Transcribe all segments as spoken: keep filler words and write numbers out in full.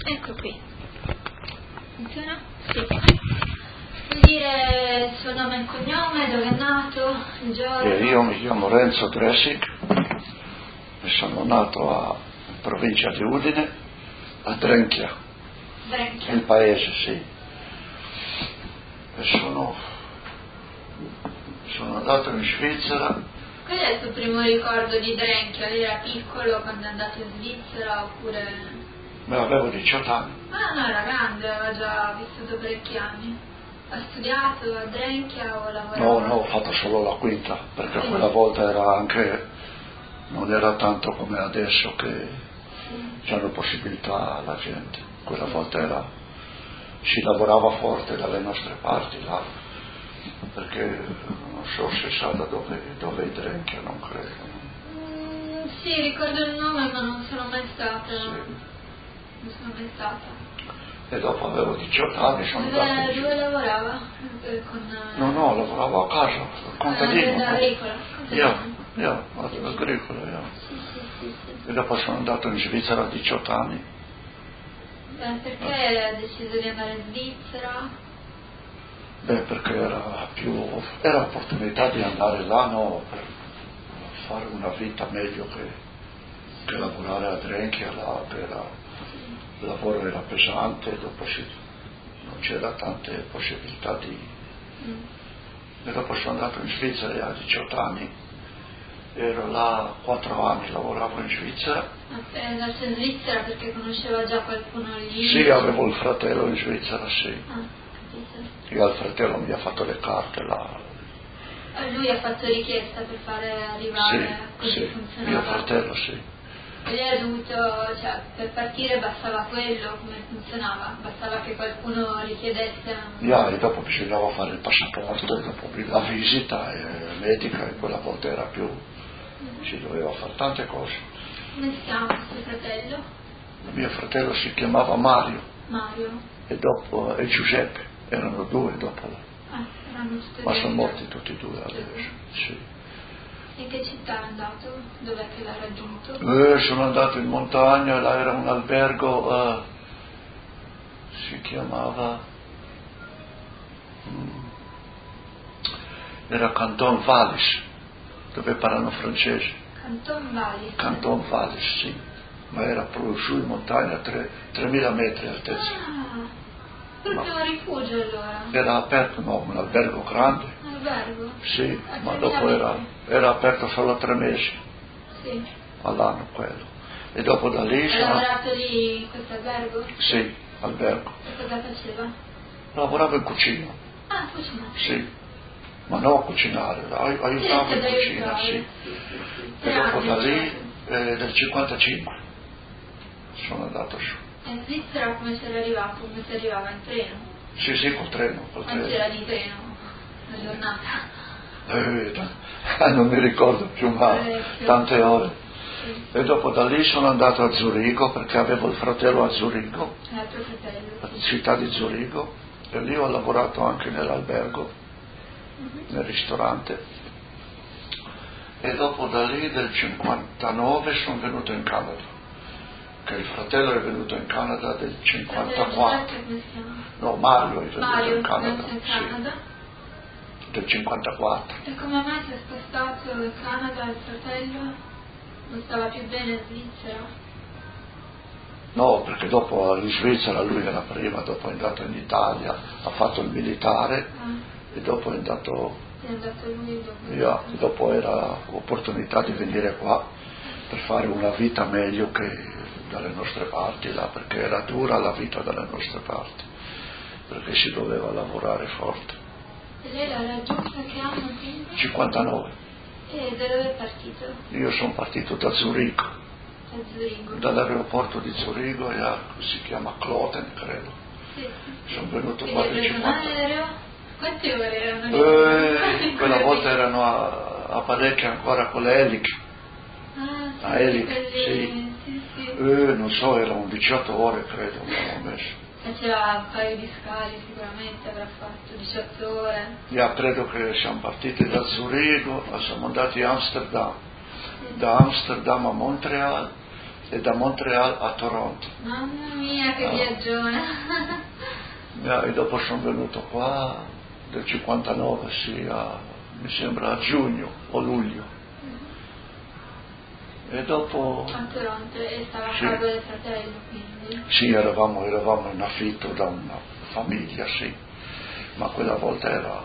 Ecco qui. Funziona? Sì. Vuol dire il suo nome e cognome, dove è nato, il giorno? E io mi chiamo Renzo Dressig e sono nato a provincia di Udine, a Drenchia, Drenchia. il paese, sì. E sono, sono andato in Svizzera. Qual è il suo primo ricordo di Drenchia? Lei era piccolo quando è andato in Svizzera oppure... Beh, avevo diciotto anni. Ah no, era grande, aveva già vissuto parecchi anni. Ha studiato a Drenchia o lavorato? No, no, ho fatto solo la quinta, perché sì. quella volta era anche, non era tanto come adesso che sì. C'hanno possibilità alla gente. Quella sì. volta era, si lavorava forte dalle nostre parti là, perché non so se sa da dove, dove è Drenchia, non credo. Mm, sì, ricordo il nome ma non sono mai stata. Sì. Non sono mai stata. E dopo avevo diciotto anni, sono dove, andato dove lavorava? Eh, con, no, no, lavoravo a casa, al contadino. Eh, agricola. Io, io, all'agricola, io. Sì, sì, sì, sì. E dopo sono andato in Svizzera a diciotto anni. Beh, perché ha deciso di andare in Svizzera? Beh, perché era più, era opportunità di andare là, no, per fare una vita meglio che, che lavorare a Drenchia là, che era... il lavoro era pesante, dopo si, non c'era tante possibilità di... Mm. E dopo sono andato in Svizzera a diciotto anni, ero là quattro anni, lavoravo in Svizzera. È andato in Svizzera perché conosceva già qualcuno lì? Sì, avevo il fratello in Svizzera, sì. Ah, capito. Io al fratello mi ha fatto le carte là. Lui ha fatto richiesta per fare arrivare sì, così sì, funzionava? Mio fratello, sì. E lei ha dovuto, cioè, per partire bastava quello, come funzionava? Bastava che qualcuno richiedesse un... Yeah, e dopo bisognava fare il passaporto, e dopo la visita e medica, e quella volta era più, mm-hmm. si doveva fare tante cose. Come si chiama suo fratello? Mio fratello si chiamava Mario. Mario. E dopo, e Giuseppe, erano due dopo. Ah, erano tutti Ma due. sono morti tutti e due adesso, sì. In che città è andato? Dov'è che l'ha raggiunto? Eh, sono andato in montagna, là era un albergo, eh, si chiamava, mm, era Canton Vallis, dove parlano francese. Canton Vallis? Canton Vallis, sì, ma era proprio su in montagna, tre, tremila metri altezza. Ah, proprio un rifugio allora? Era aperto, no, un albergo grande. Un albergo? Sì, ma dopo era, era aperto solo tre mesi. Sì. All'anno quello. E dopo da lì... Ha lavorato lì in questo albergo? Sì, albergo. E cosa faceva? Lavoravo in cucina. Ah, cucina? Sì, ma non a cucinare, ai, aiutavo sì, in cucina, sì. sì, sì, sì. E dopo da lì, eh, del cinquantacinque, sono andato su. E in Svizzera come c'era arrivato? Come si arrivava? In treno? Sì, sì, col treno. Col Quanto treno. c'era di treno? Una giornata? Eh, non mi ricordo più, ma tante ore. Sì. E dopo da lì sono andato a Zurigo, perché avevo il fratello a Zurigo, l'altro fratello, la città di Zurigo, e lì ho lavorato anche nell'albergo, uh-huh. nel ristorante. E dopo da lì del cinquantanove sono venuto in Canada, che il fratello è venuto in Canada del cinquantaquattro. No, Mario è venuto Mario, in Canada. in Canada. Sì. Del cinquantaquattro. E come mai si è spostato in Canada il fratello? Non stava più bene in Svizzera? No, perché dopo in Svizzera lui era prima, dopo è andato in Italia, ha fatto il militare, ah. e dopo è andato... È andato lui dopo? Yeah, dopo era opportunità di venire qua per fare una vita meglio che dalle nostre parti là, perché era dura la vita dalle nostre parti, perché si doveva lavorare forte. E lei l'ha raggiunta che anno quindi? cinquantanove. E da dove è partito? Io sono partito da Zurigo. Da Zurigo? Dall'aeroporto di Zurigo, e a, si chiama Kloten, credo. Sì. Sono venuto e qua del cinquanta. Aereo? Quante ore erano? Eh, quella volta erano a, a parecchie ancora con le eliche. Ah, sì, a eliche, quelli... sì. sì, sì. Eh, non so, erano diciotto ore credo, mi ho messo. Faceva un paio di scali sicuramente, avrà fatto diciotto ore. Yeah, credo che siamo partiti da Zurigo, siamo andati a Amsterdam, sì. Da Amsterdam a Montreal e da Montreal a Toronto. Mamma mia, che ah. viaggione. Yeah, e dopo sono venuto qua del cinquantanove, sì, a, mi sembra a giugno o luglio. Mm-hmm. E dopo... A Toronto, e stava sì. a casa del fratello, quindi? Sì, eravamo, eravamo in affitto da una famiglia, sì, ma quella volta era,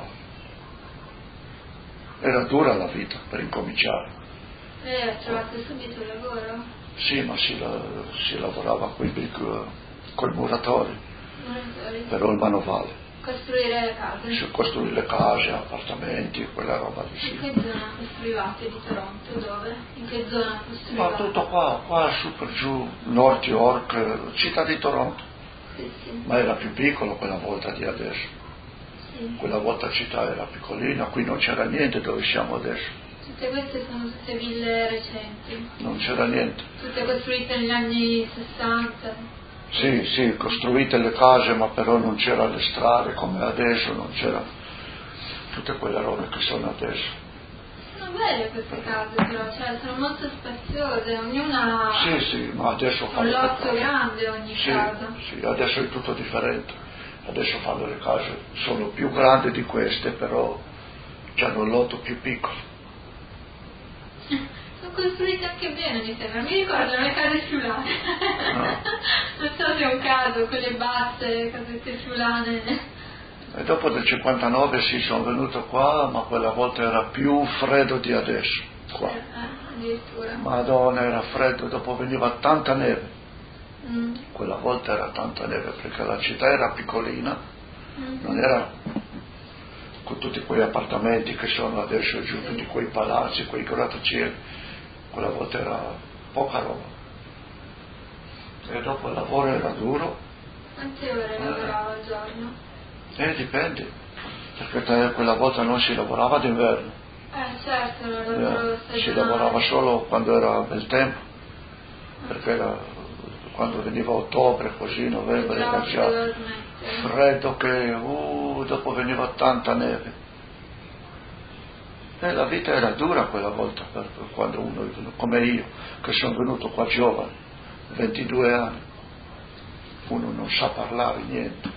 era dura la vita per incominciare. E ha trovato subito il lavoro? Sì, ma si, si lavorava con i muratori, Muratori. però il manovale. Costruire le case? Sì, costruire le case, appartamenti, quella roba di sì. In che zona costruivate di Toronto? Dove? In che zona costruivate? Ma tutto qua, qua su per giù, North York, città di Toronto. Sì, sì. Ma era più piccolo quella volta di adesso. Sì. Quella volta la città era piccolina, qui non c'era niente dove siamo adesso. Tutte queste sono tutte ville recenti? Non c'era niente. Tutte costruite negli anni sessanta? Sì, sì, costruite le case, ma però non c'era le strade come adesso, non c'era tutte quelle robe che sono adesso. Sono belle queste case però, cioè sono molto spaziose, ognuna sì, sì, ma adesso ha un lotto grande ogni sì, casa. Sì, adesso è tutto differente. Adesso fanno le case, sono più grandi di queste, però hanno un lotto più piccolo. Sono costruite anche bene, mi sembra. Mi ricordano le case friulane. Ah. Non so se è un caso, quelle basse, casette friulane. E dopo del cinquantanove sì, sono venuto qua, ma quella volta era più freddo di adesso. Qua. Eh, addirittura. Madonna, era freddo, dopo veniva tanta neve. Mm. Quella volta era tanta neve perché la città era piccolina, Mm. non era con tutti quei appartamenti che sono adesso giù, tutti quei palazzi, quei grattacieli. Quella volta era poca roba. E dopo il lavoro era duro. Quante ore lavorava al giorno? Eh, dipende, perché te, quella volta non si lavorava d'inverno. Eh, certo, era lavoro Eh, stagionale. si lavorava solo quando era bel tempo, perché era, quando veniva ottobre, così, novembre, era già freddo che, uh, dopo veniva tanta neve. E la vita era dura quella volta, per, per quando uno, come io, che sono venuto qua giovane, ventidue anni, uno non sa parlare niente,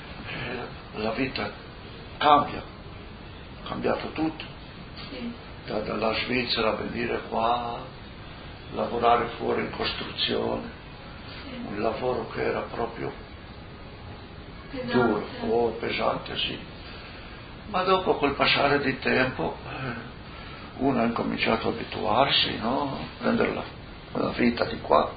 e la vita cambia, è cambiato tutto, sì. da, dalla Svizzera a venire qua, lavorare fuori in costruzione, sì. Un lavoro che era proprio pesante. Duro, oh, pesante, sì. Ma dopo col passare del tempo eh, uno ha incominciato a abituarsi, no? Prendere la, la vita di qua,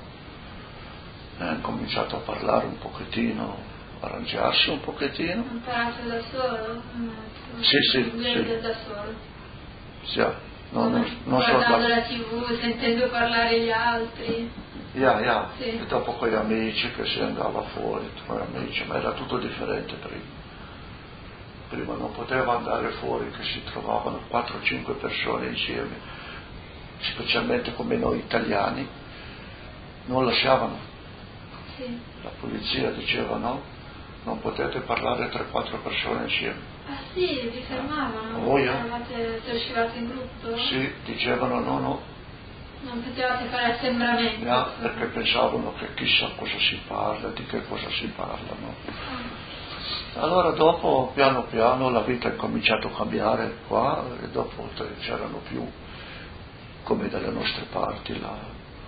e ha incominciato a parlare un pochettino, arrangiarsi un pochettino. Ha imparato da solo? Mm, sì, sì, sì. da solo. Sì, no, non, non guardando so, la tivù, sentendo parlare gli altri. Yeah, yeah. Sì. E dopo con gli amici che si andava fuori, con gli amici, ma era tutto differente prima. Prima non poteva andare fuori, che si trovavano quattro o cinque persone insieme, specialmente come noi italiani, non lasciavano. Sì. La polizia diceva no, non potete parlare tre quattro persone insieme. Ah sì, vi fermavano? Oh, yeah. Eravate, se uscivate in gruppo? Sì, dicevano no, no. Non potevate fare assembramento? Yeah, perché pensavano che chissà cosa si parla, di che cosa si parla, no? Ah. Allora dopo, piano piano, la vita è cominciato a cambiare qua, e dopo c'erano più, come dalle nostre parti, là,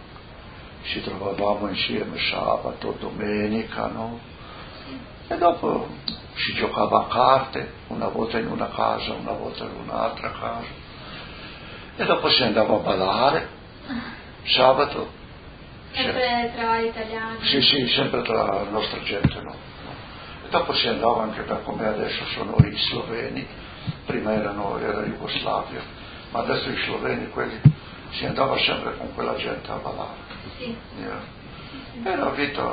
ci trovavamo insieme sabato, domenica, no? E dopo si giocava a carte, una volta in una casa, una volta in un'altra casa, e dopo si andava a ballare, sabato. Sempre tra italiani? Sì, sì, sempre tra la nostra gente, no? Dopo si andava anche da come adesso sono i sloveni, prima erano, era Jugoslavia, ma adesso i sloveni, quelli, si andava sempre con quella gente a ballare. Sì. Yeah. E la vita,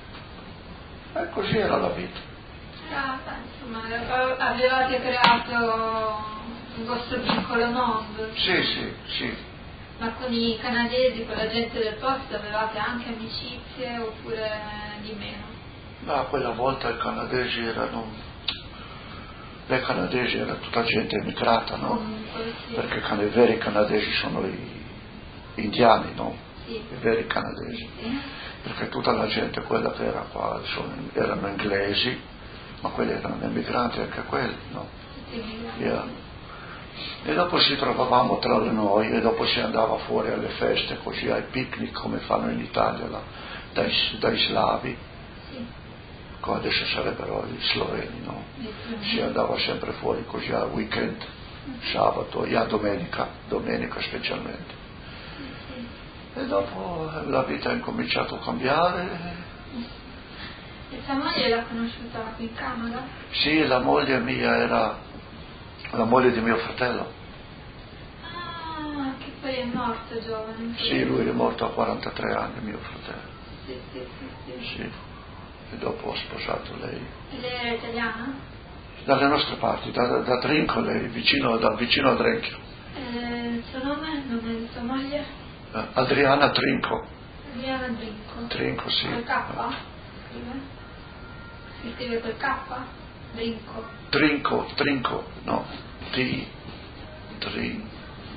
e così era la vita. Ah, insomma, avevate creato un vostro piccolo mondo. Sì, sì, sì. Ma con i canadesi, con la gente del posto, avevate anche amicizie oppure di meno? Ma quella volta i canadesi erano, le canadesi era tutta gente emigrata, no? Comunque, sì. Perché i veri canadesi sono gli indiani, no? sì. i veri canadesi, Sì. perché tutta la gente quella che era qua sono, erano inglesi, ma quelli erano emigranti anche quelli, no? Tutti emigranti. Yeah. E dopo ci trovavamo tra di noi e dopo si andava fuori alle feste, così ai picnic come fanno in Italia là, dai, dai slavi, Sì. adesso sarebbero gli sloveni, no? Sì. Si andava sempre fuori così al weekend, sabato e a domenica, domenica specialmente. Sì. E dopo la vita ha incominciato a cambiare. E sua moglie l'ha conosciuta qui in Canada? Sì, la moglie mia era la moglie di mio fratello. Ah, che poi è morto giovane. Sì, lui è morto a quarantatré anni, mio fratello. Sì, sì, sì, sì. Sì. E dopo ho sposato lei. E lei era italiana? Dalle nostre parti, da, da Trinco, lei, vicino, da, vicino a Drenchio. Eh, il suo nome? Il nome di sua moglie? Eh, Adriana Trinco. Adriana Drinco. Trinco, sì. Col K? Scrive? Si scrive col K? Drinco. Trinco, Trinco, no. T. Trinco.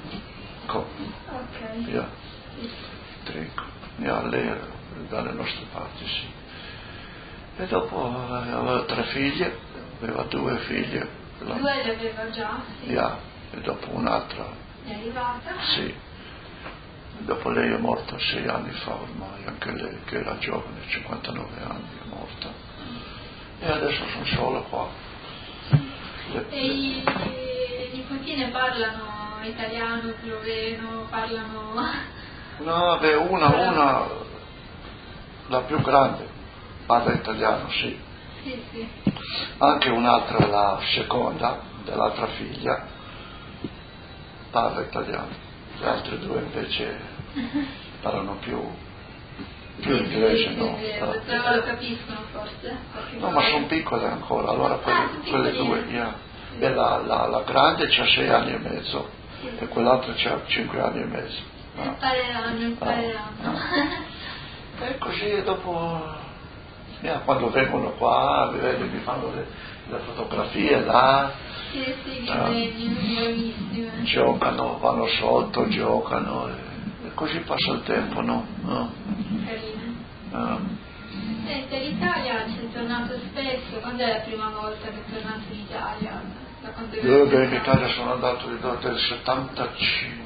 Ok. Yeah. Sì. Trinco. Yeah, lei era dalle nostre parti, sì. E dopo aveva tre figlie, aveva due figlie. La... Due le aveva già, sì. Yeah. E dopo un'altra. È arrivata? Sì. E dopo lei è morta sei anni fa ormai, anche lei che era giovane, cinquantanove anni è morta. E adesso sono solo qua. Le... E i, i nipotine parlano italiano, sloveno, parlano... No, beh, una, una, la più grande, parla italiano, sì. Sì, sì. Anche un'altra, la seconda, dell'altra figlia, parla italiano. Le altre due invece parlano più, più inglese, no? Però lo capiscono forse. No, ma sono piccole ancora, allora quelle, ah, quelle due, yeah. Beh, la, la, la grande c'ha sei anni e mezzo, sì, e quell'altra c'ha cinque anni e mezzo. No? Impareranno, impareranno. No, no. E così dopo, yeah, quando vengono qua, vedi, mi fanno le, le fotografie là. Sì, sì, bellissime. Uh, giocano, vanno sotto, giocano, e, e così passa il tempo, no? no. Carine. Uh. Senti, l'Italia ci è tornato spesso. Quando è la prima volta che è tornato in Italia? Da quando Io beh, in Italia sono andato del settantacinque,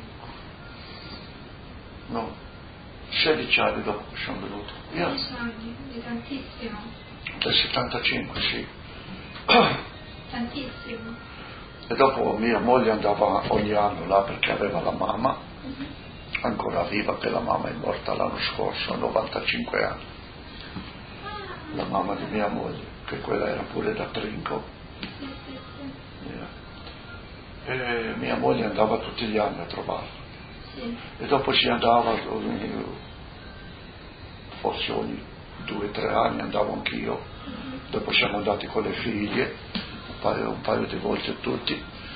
no, sedici anni dopo che sono venuto. sedici anni, di tantissimo. Del settantacinque, sì. Tantissimo. E dopo mia moglie andava ogni anno là perché aveva la mamma, uh-huh. ancora viva, che la mamma è morta l'anno scorso, a novantacinque anni. Ah. La mamma di mia moglie, che quella era pure da Trinco. Sì, sì, sì. Yeah. E mia moglie andava tutti gli anni a trovarla. Sì. E dopo si andava, forse ogni due o tre anni andavo anch'io. Uh-huh. Dopo siamo andati con le figlie. Un paio, un paio di volte tutti.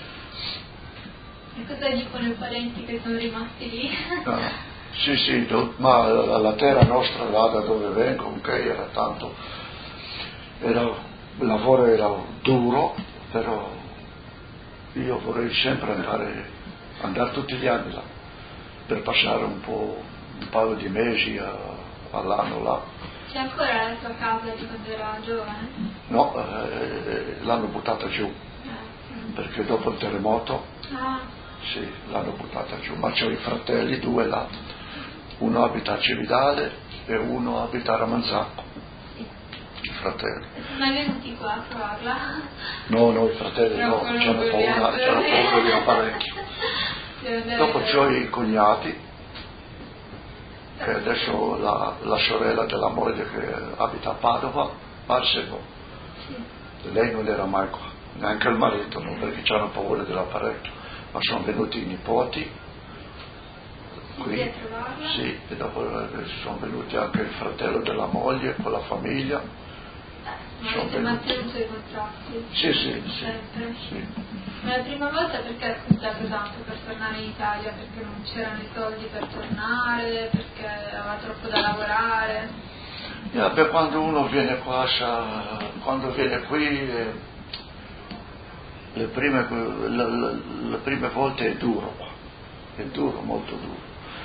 E cosa dicono i parenti che sono rimasti lì? No, sì, sì, do, ma la, la terra nostra là da dove vengo, ok, era tanto, era, il lavoro era duro, però io vorrei sempre andare, andare tutti gli anni là, per passare un po', un paio di mesi a, all'anno là. C'è ancora la sua casa di quando era giovane? No, eh, l'hanno buttata giù, eh, sì. perché dopo il terremoto, ah. sì, l'hanno buttata giù, ma c'ho i fratelli, due là, uno abita a Cividale e uno abita a Ramanzacco, sì. i fratelli. E sono mai venuti qua a trovarla? No, no, i fratelli no, c'hanno paura, c'hanno paura di apparecchi. Dopo c'ho i cognati, che adesso la, la sorella della moglie che abita a Padova, Marsego, sì. Lei non era mai qua, neanche il marito, no, perché c'hanno paura dell'apparecchio, ma sono venuti i nipoti qui, sì, e dopo sono venuti anche il fratello della moglie con la famiglia. Ma avete mantenuto i contratti? Sì, sì, sì, sempre? Sì. Ma la prima volta perché ha aspettato tanto per tornare in Italia? Perché non c'erano i soldi per tornare? Perché aveva troppo da lavorare? Yeah, beh, quando uno viene qua, sa, quando viene qui, eh, le, prime, le, le, le prime volte è duro qua, è duro, molto duro.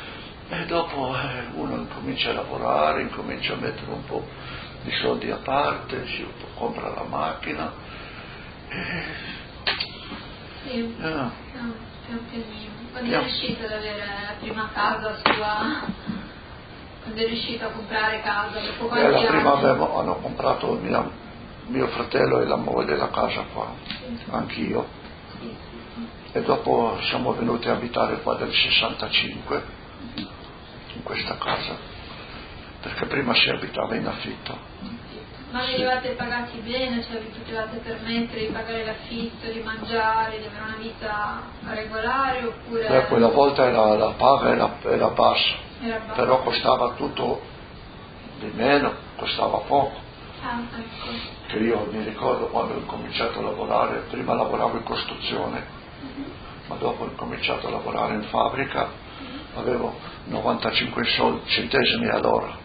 E dopo eh, uno incomincia a lavorare, incomincia a mettere un po' di soldi a parte, si compra la macchina. E... Sì, eh. no, pian pianino. Quando Pian... è riuscito ad avere la prima casa sua, quando è riuscito a comprare casa, dopo quanti eh, la prima anni? avevo, hanno comprato mia, mio fratello e la moglie la casa qua, Sì. anch'io. Sì, sì, sì. E dopo siamo venuti a abitare qua del sessantacinque, in questa casa, perché prima si abitava in affitto. Ma Sì. venivate pagati bene, cioè vi potevate permettere di pagare l'affitto, di mangiare, di avere una vita regolare oppure... Beh, quella volta la, la paga era, era bassa, era bassa. però costava tutto di meno, costava poco. Ah, ecco. Che io mi ricordo quando ho cominciato a lavorare, prima lavoravo in costruzione, Mm-hmm. ma dopo ho cominciato a lavorare in fabbrica, Mm-hmm. avevo novantacinque soldi, centesimi all'ora.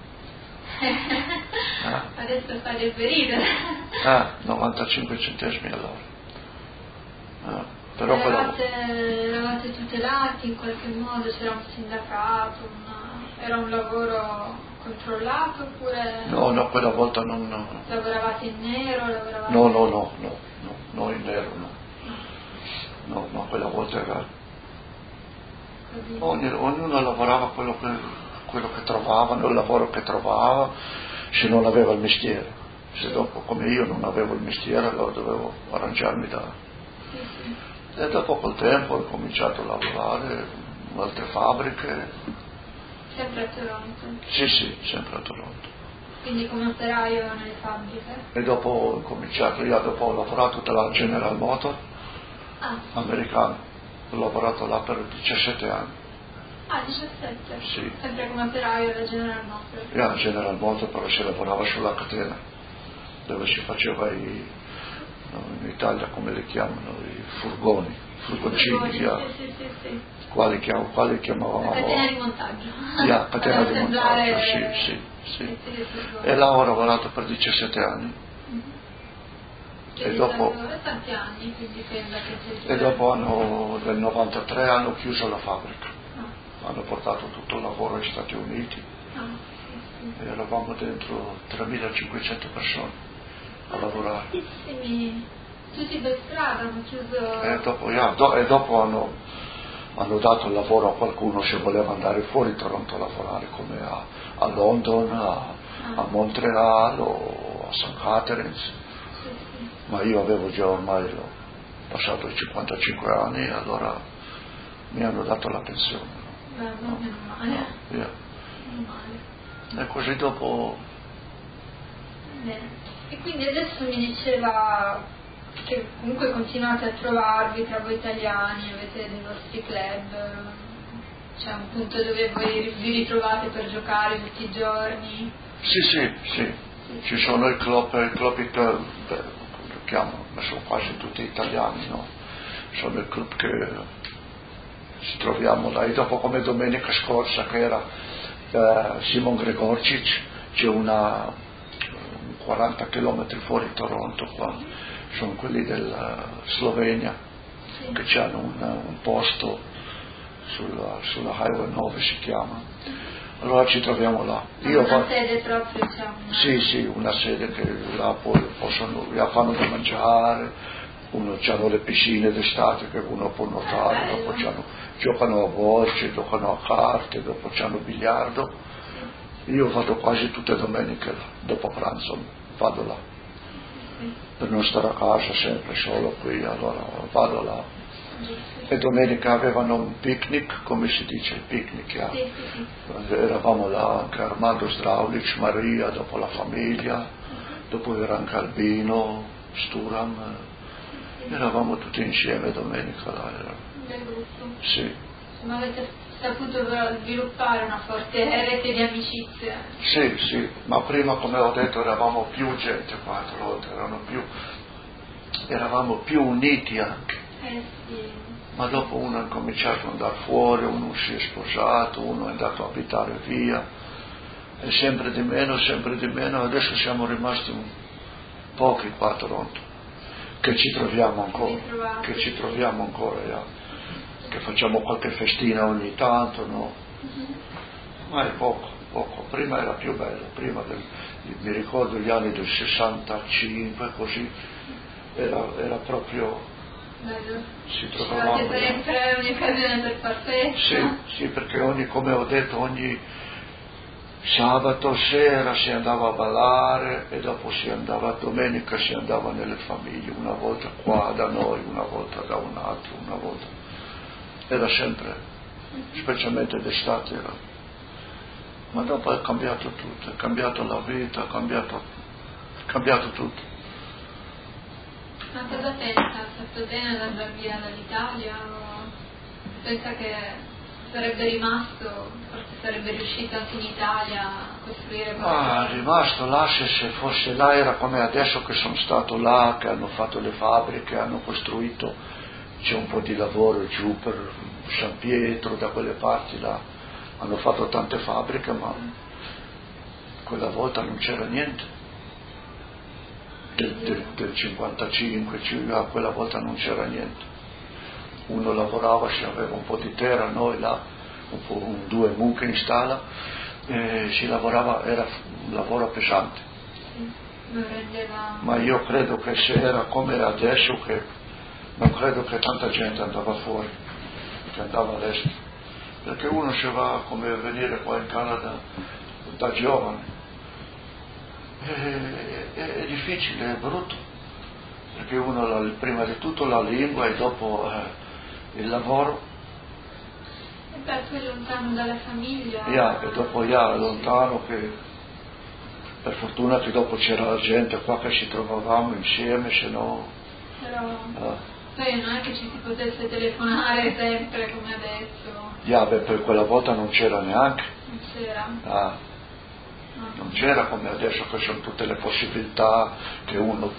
Eh? Adesso farebbe ridere. Eh, novantacinque centesimi all'ora. Eh, però eravate, quello... eravate tutelati in qualche modo, c'era un sindacato, una... era un lavoro controllato oppure... No, no, quella volta non... No, lavoravate in nero? Lavoravate... no, no, no, no, no, no in nero, no. No, no, quella volta era... Ogni, ognuno lavorava quello che, quello che trovava, nel lavoro che trovava, se non aveva il mestiere. Se dopo, come io, non avevo il mestiere, allora dovevo arrangiarmi da... Sì, sì. E dopo col tempo ho cominciato a lavorare in altre fabbriche. Sempre a Toronto? Sì, sì, sempre a Toronto. Quindi come operaio nelle fabbriche? E dopo ho cominciato, io dopo ho lavorato per la General Motors Ah, americana. Ho lavorato là per diciassette anni. ah diciassette? Sì. Sempre come operaio della General Motors? Io alla General Motors però si lavorava sulla catena, dove si faceva i, no, in Italia come li chiamano, i furgoni, furgoncini, Sì, yeah. sì, sì, sì. Quali, chiam, quali chiamavamo? La catena di montaggio. Yeah, catena di montaggio, sì, sì, sì, sì. sì. E là ho lavorato per diciassette anni. Mm-hmm. E dopo, tanti anni, quindi sembra che sia... e dopo hanno, nel novantatré hanno chiuso la fabbrica, Ah. hanno portato tutto il lavoro agli Stati Uniti. Ah, sì, sì. E eravamo dentro tremilacinquecento persone a Ah, lavorare. tantissimi, tutti per strada hanno chiuso... E dopo, yeah, do, e dopo hanno, hanno dato il lavoro a qualcuno se voleva andare fuori Toronto a lavorare, come a, a London, a, ah. a Montreal o a Saint Catharines. Sì, sì. Ma io avevo già ormai ho passato i cinquantacinque anni e allora mi hanno dato la pensione. Beh, no, meno male. No, yeah. Meno male. E così dopo... Bene. E quindi adesso mi diceva che comunque continuate a trovarvi tra voi italiani, avete dei vostri club, c'è un punto dove voi vi ritrovate per giocare tutti i giorni? Sì, sì, sì. Ci sono i club, i club che lo chiamano, ma sono quasi tutti italiani, no? Sono i club che ci troviamo là. E dopo, come domenica scorsa, che era eh, Simon Gregorcic, c'è una quaranta chilometri fuori Toronto qua, sono quelli della Slovenia, Sì. che hanno un, un posto sulla, sulla Highway nove si chiama. Allora ci troviamo là. Io una va... sede proprio, diciamo. Sì, sì, una sede che là poi possono, là fanno da mangiare, uno c'hanno le piscine d'estate che uno può nuotare, Eh, dopo c'hanno, giocano a bocce, giocano a carte, dopo c'hanno biliardo. Io vado quasi tutte le domeniche là, dopo pranzo vado là, per non stare a casa sempre solo qui, allora vado là. E domenica avevano un picnic, come si dice il picnic, yeah. Sì, sì, sì. Eravamo là anche Armando Straulic, Maria, dopo la famiglia, dopo era anche Albino, Sturam, eravamo tutti insieme domenica là. Era. Un bel gruppo. Sì. Ma avete saputo sviluppare una forte rete di amicizie? Sì, sì, ma prima, come ho detto, eravamo più gente qua, erano più, eravamo più uniti anche. Eh sì. Ma dopo uno ha cominciato ad andare fuori, uno si è sposato, uno è andato a abitare via, e sempre di meno, sempre di meno, adesso siamo rimasti un pochi qua a Toronto, che ci troviamo ancora, che ci troviamo ancora, yeah. Che facciamo qualche festina ogni tanto, no? Mm-hmm. Ma è poco, poco. Prima era più bello, prima del, mi ricordo gli anni del sessantacinque, così, era, era proprio... Bello. Si trovavamo... C'era sempre ogni occasione per far festa. Sì, sì, perché ogni, come ho detto, ogni sabato sera si andava a ballare e dopo si andava, domenica si andava nelle famiglie, una volta qua da noi, una volta da un altro, una volta. Era sempre, specialmente d'estate era. Ma dopo è cambiato tutto, è cambiato la vita, è cambiato, è cambiato tutto. Ma cosa pensa? Ha fatto bene ad andare via dall'Italia? O pensa che sarebbe rimasto, forse sarebbe riuscito anche in Italia a costruire qualcosa? Ah, è rimasto là, se, se fosse là era come adesso che sono stato là, che hanno fatto le fabbriche, hanno costruito, c'è un po' di lavoro giù per San Pietro, da quelle parti là, hanno fatto tante fabbriche, ma quella volta non c'era niente. Del, del, del cinquantacinque, a quella volta non c'era niente. Uno lavorava, si aveva un po' di terra, noi là, un po', un, due mucche in stalla, e si lavorava, era un lavoro pesante. Non rendeva... Ma io credo che se era come adesso, che non credo che tanta gente andava fuori, che andava all'estero, perché uno si va come venire qua in Canada da giovane. È, è, è difficile, è brutto, perché uno la, prima di tutto la lingua e dopo eh, il lavoro. E per cui lontano dalla famiglia. Yeah, e dopo yeah, lontano, che per fortuna che dopo c'era la gente qua che ci trovavamo insieme, se no... Però eh. poi non è che ci si potesse telefonare sempre come adesso. Yeah, beh, per quella volta non c'era neanche. Non c'era. Ah. Non c'era come adesso che sono tutte le possibilità che uno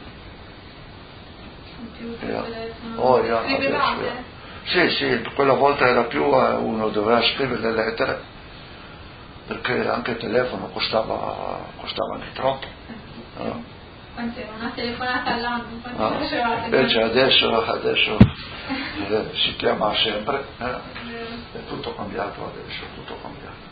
computer, telefono. Oh, yeah, Scrivevate? adesso, yeah. Sì, sì, quella volta era più eh, uno doveva scrivere le lettere, perché anche il telefono costava, costava anche troppo. Eh, no? Quanto era? Una telefonata all'anno? Quanto Ah, facevate? invece adesso, adesso eh, si chiama sempre, eh, è tutto cambiato adesso, tutto cambiato.